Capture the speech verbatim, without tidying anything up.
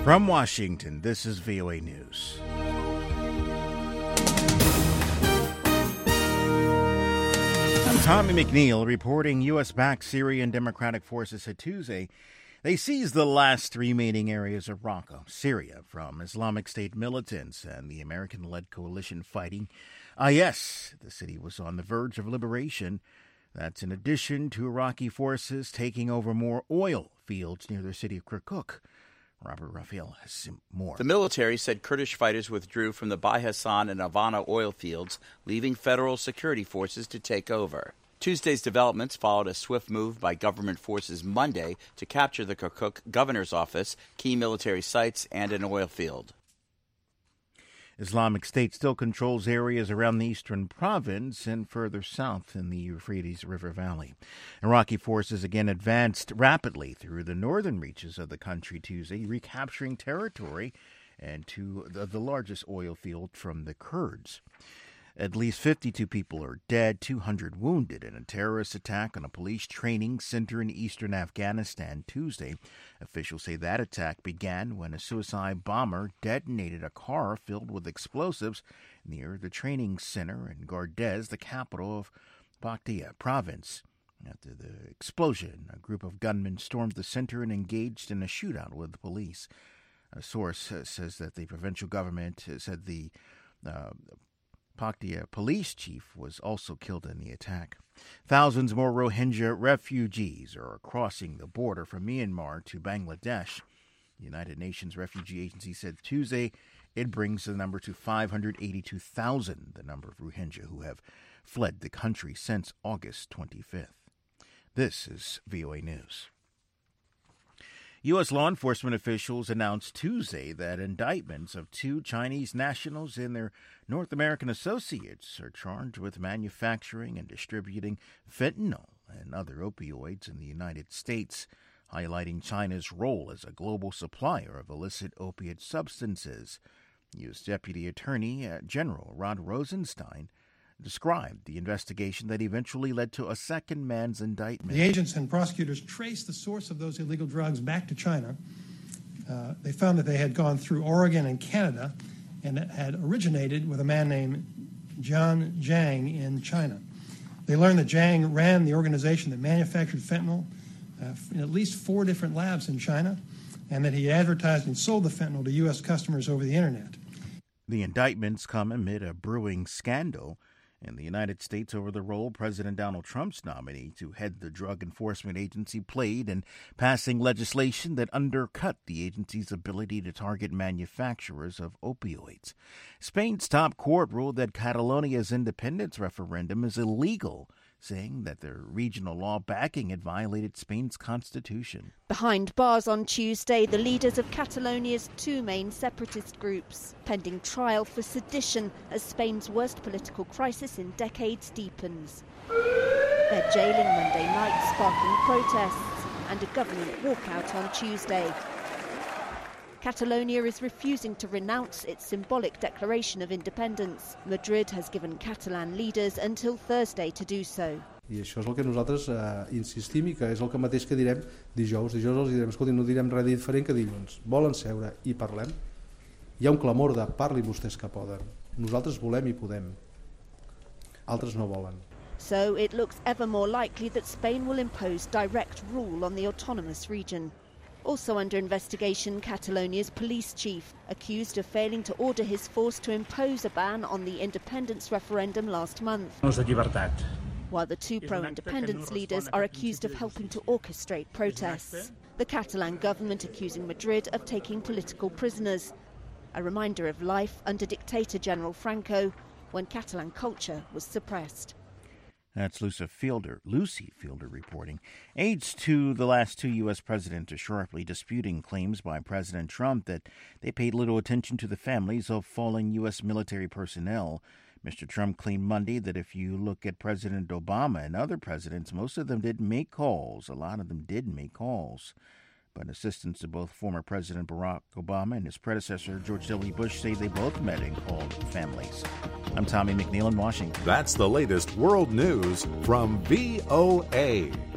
From Washington, this is V O A News. I'm Tommy McNeil reporting U S-backed Syrian Democratic Forces said Tuesday they seized the last remaining areas of Raqqa, Syria, from Islamic State militants and the American-led coalition fighting I S. The city was on the verge of liberation. That's in addition to Iraqi forces taking over more oil fields near the city of Kirkuk. Robert Raphael has more. The military said Kurdish fighters withdrew from the Bai Hassan and Havana oil fields, leaving federal security forces to take over. Tuesday's developments followed a swift move by government forces Monday to capture the Kirkuk governor's office, key military sites, and an oil field. Islamic State still controls areas around the eastern province and further south in the Euphrates River Valley. Iraqi forces again advanced rapidly through the northern reaches of the country Tuesday, recapturing territory and to the, the largest oil field from the Kurds. At least fifty-two people are dead, two hundred wounded in a terrorist attack on a police training center in eastern Afghanistan Tuesday. Officials say that attack began when a suicide bomber detonated a car filled with explosives near the training center in Gardez, the capital of Paktia province. After the explosion, a group of gunmen stormed the center and engaged in a shootout with the police. A source says that the provincial government said the uh, Paktia police chief was also killed in the attack. Thousands more Rohingya refugees are crossing the border from Myanmar to Bangladesh. The United Nations Refugee Agency said Tuesday it brings the number to five hundred eighty-two thousand, the number of Rohingya who have fled the country since August twenty-fifth. This is V O A News. U S law enforcement officials announced Tuesday that indictments of two Chinese nationals and their North American associates are charged with manufacturing and distributing fentanyl and other opioids in the United States, highlighting China's role as a global supplier of illicit opiate substances. U S Deputy Attorney General Rod Rosenstein described the investigation that eventually led to a second man's indictment. The agents and prosecutors traced the source of those illegal drugs back to China. Uh, they found that they had gone through Oregon and Canada and had originated with a man named John Zhang in China. They learned that Zhang ran the organization that manufactured fentanyl uh, in at least four different labs in China, and that he advertised and sold the fentanyl to U S customers over the internet. The indictments come amid a brewing scandal in the United States over the role President Donald Trump's nominee to head the Drug Enforcement Agency played in passing legislation that undercut the agency's ability to target manufacturers of opioids. Spain's top court ruled that Catalonia's independence referendum is illegal, saying that their regional law backing it violated Spain's constitution. Behind bars on Tuesday, the leaders of Catalonia's two main separatist groups, pending trial for sedition as Spain's worst political crisis in decades deepens. They're jailing Monday night, sparking protests and a government walkout on Tuesday. Catalonia is refusing to renounce its symbolic declaration of independence. Madrid has given Catalan leaders until Thursday to do so. I això és el que nosaltres eh, insistim i que és el que mateix que direm dijous. Dijous els direm, escolti, no direm res diferent que dilluns. Volen seure i parlem? Hi ha un clamor de parli vostès que poden. Nosaltres volem i podem. Altres no volen. So it looks ever more likely that Spain will impose direct rule on the autonomous region. Also under investigation, Catalonia's police chief, accused of failing to order his force to impose a ban on the independence referendum last month. While the two pro-independence leaders are accused of helping to orchestrate protests. The Catalan government accusing Madrid of taking political prisoners. A reminder of life under dictator General Franco, when Catalan culture was suppressed. That's Lucy Fielder, Lucy Fielder reporting. Aides to the last two U S presidents are sharply disputing claims by President Trump that they paid little attention to the families of fallen U S military personnel. Mister Trump claimed Monday that if you look at President Obama and other presidents, most of them didn't make calls. A lot of them did make calls. But assistants to both former President Barack Obama and his predecessor, George W. Bush, say they both met and called families. I'm Tommy McNeil in Washington. That's the latest world news from V O A.